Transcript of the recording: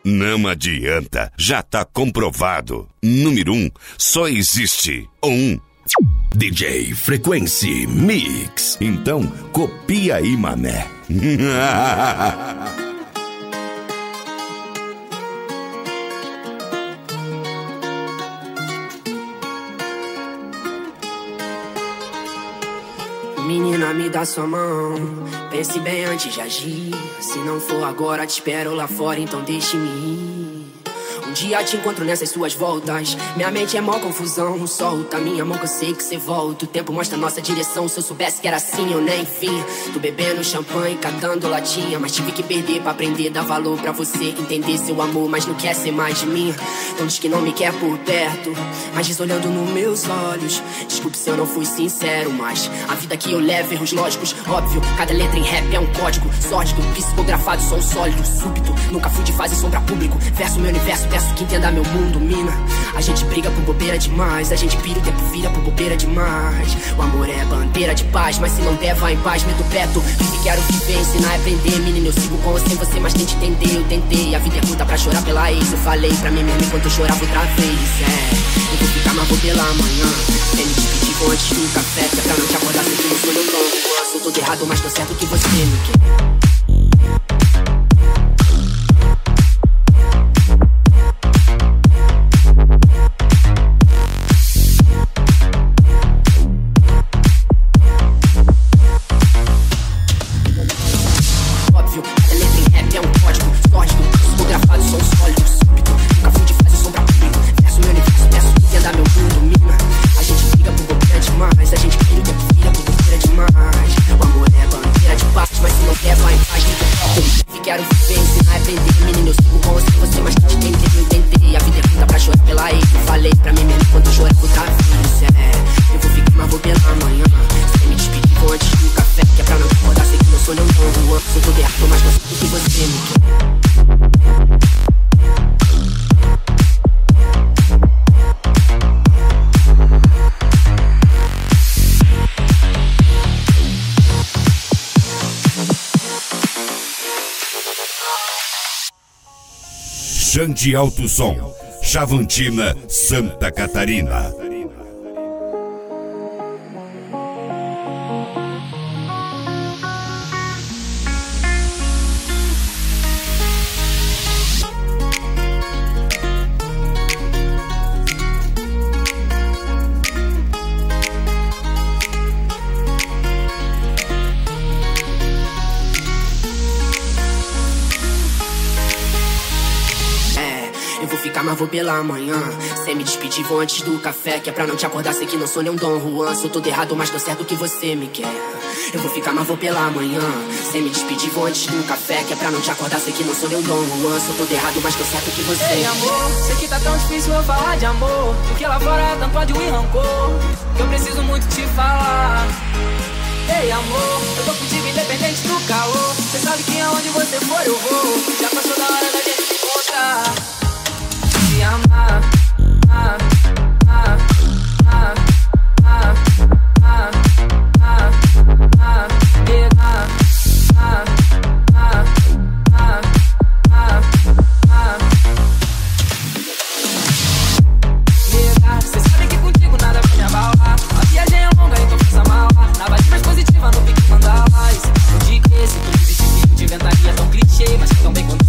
Não adianta, já tá comprovado. Número 1, só existe um. DJ Frequency Mix. Então, copia aí, mané. Menina, me dá sua mão, pense bem antes de agir. Se não for agora, te espero lá fora, então deixe-me ir. Um dia te encontro nessas suas voltas, minha mente é mó confusão. Solta minha mão que eu sei que cê volta. O tempo mostra nossa direção, se eu soubesse que era assim eu nem vim. Tô bebendo champanhe, catando latinha, mas tive que perder pra aprender, dar valor pra você, entender seu amor, mas não quer ser mais de mim. Então diz que não me quer por perto, mas diz olhando nos meus olhos. Desculpe se eu não fui sincero, mas a vida que eu levo, erros lógicos, óbvio. Cada letra em rap é um código sórdido, psicografado, som sólido, súbito. Nunca fui de fazer som pra público, verso meu universo, peço que entenda meu mundo, mina. A gente briga por bobeira demais, a gente pira, o tempo vira por bobeira demais. O amor é bandeira de paz, mas se não der, vai em paz, medo perto. Vive, quero viver, ensinar a aprender. Menina, eu sigo com ou sem você, mas tente entender, eu tentei. A vida é curta pra chorar pela ex, eu falei pra mim mesmo enquanto eu chorava outra vez. Eu vou ficar, mas vou pela manhã. Sem me despedir, vou antes do café, que é pra não te acordar sentindo o sonho tão. Sou todo errado, mas tô certo que você me quer. Xande Alto Som, Chavantina, Santa Catarina. Mas vou pela manhã, sem me despedir, vou antes do café, que é pra não te acordar, sei que não sou nem um Dom Juan. Sou todo errado, mas tô certo que você me quer. Eu vou ficar, mas vou pela manhã, sem me despedir, vou antes do café, que é pra não te acordar, sei que não sou nem um Dom Juan. Sou todo errado, mas tô certo que você Ei, amor, sei que tá tão difícil eu falar de amor, porque lá fora é tanto ódio e rancor, que eu preciso muito te falar. Ei, amor, eu tô contigo independente do calor, cê sabe que aonde você for eu vou, já passou da hora da gente se encontrar. Se amar, cê sabe que contigo nada vai me abalar. A viagem é longa, então faça mala. Na vibe mais positiva, no pique mandala. Esse tipo de que, esse tipo de ventaria tão clichê, mas que tão bem quanto